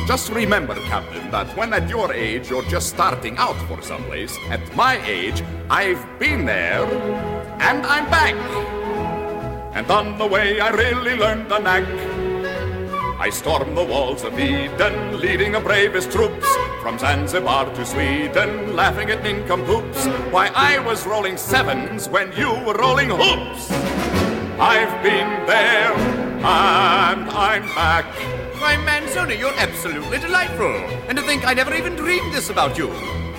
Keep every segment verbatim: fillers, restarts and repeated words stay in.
just remember, Captain, that when at your age you're just starting out for someplace, at my age, I've been there, and I'm back. And on the way I really learned the knack. I stormed the walls of Eden, leading the bravest troops, from Zanzibar to Sweden, laughing at nincompoops. Why, I was rolling sevens when you were rolling hoops. I've been there, and I'm back. Why, Manzoni, you're absolutely delightful. And to think I never even dreamed this about you.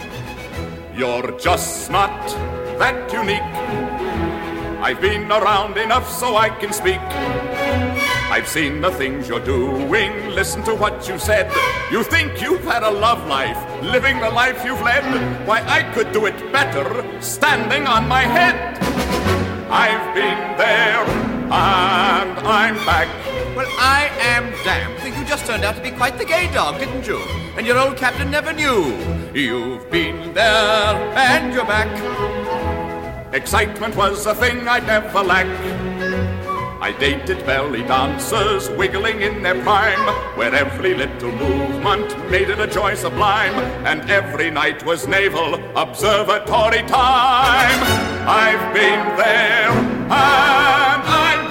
You're just not that unique. I've been around enough so I can speak. I've seen the things you're doing, listen to what you said. You think you've had a love life, living the life you've led. Why, I could do it better, standing on my head. I've been there, and I'm back. Well, I am damned. I think you just turned out to be quite the gay dog, didn't you? And your old captain never knew. You've been there, and you're back. Excitement was a thing I'd never lack. I dated belly dancers wiggling in their prime, where every little movement made it a joy sublime, and every night was naval observatory time. I've been there, and I'm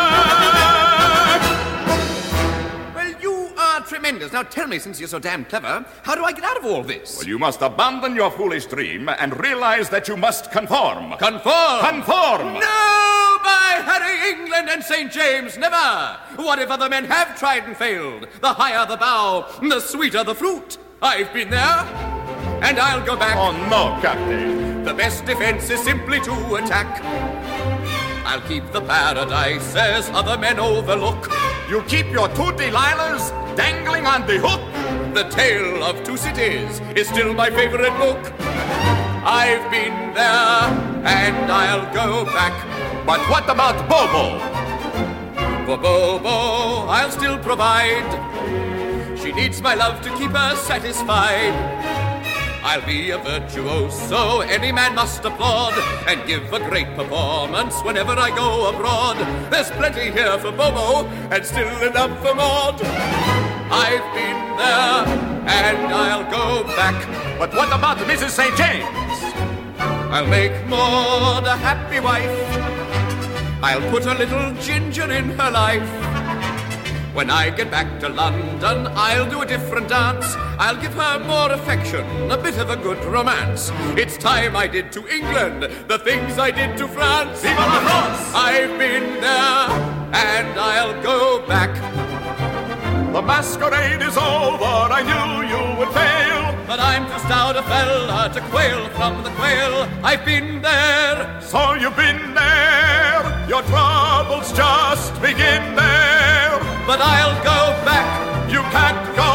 back. Well, you are tremendous. Now tell me, since you're so damn clever, how do I get out of all this? Well, you must abandon your foolish dream and realize that you must conform. Conform? Conform! No! By Harry, England, and Saint James, never! What if other men have tried and failed? The higher the bough, the sweeter the fruit. I've been there, and I'll go back. Oh, no, Captain. The best defense is simply to attack. I'll keep the paradise as other men overlook. You keep your two Delilahs dangling on the hook. The Tale of Two Cities is still my favorite book. I've been there, and I'll go back. But what about Bobo? For Bobo, I'll still provide. She needs my love to keep her satisfied. I'll be a virtuoso, any man must applaud, and give a great performance whenever I go abroad. There's plenty here for Bobo, and still enough for Maud. I've been there, and I'll go back. But what about Missus Saint James? I'll make Maud a happy wife. I'll put a little ginger in her life. When I get back to London, I'll do a different dance. I'll give her more affection, a bit of a good romance. It's time I did to England the things I did to France. Vive la France! I've been there, and I'll go back. The masquerade is over, I knew you would fail. But I'm too stout a fella to quail from the quail. I've been there. So you've been there. Your troubles just begin there. But I'll go back. You can't go